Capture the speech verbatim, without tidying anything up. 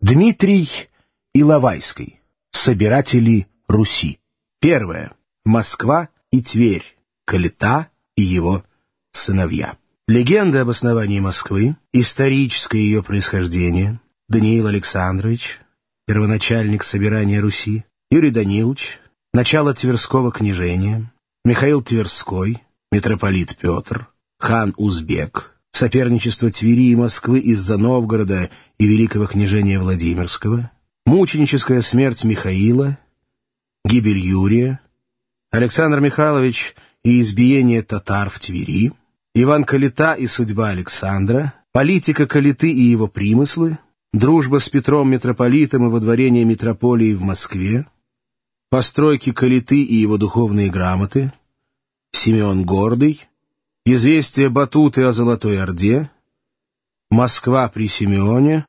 Дмитрий Иловайский. Собиратели Руси. Первое. Москва и Тверь. Калита и его сыновья. Легенда об основании Москвы, историческое ее происхождение, Даниил Александрович, первоначальник собирания Руси, Юрий Данилович, начало Тверского княжения, Михаил Тверской, митрополит Петр, хан Узбек, соперничество Твери и Москвы из-за Новгорода и Великого княжения Владимирского, мученическая смерть Михаила, гибель Юрия, Александр Михайлович и избиение татар в Твери, Иван Калита и судьба Александра, политика Калиты и его примыслы, дружба с Петром митрополитом и водворение митрополии в Москве, постройки Калиты и его духовные грамоты, Симеон Гордый, известие Батуты о Золотой Орде, Москва при Симеоне,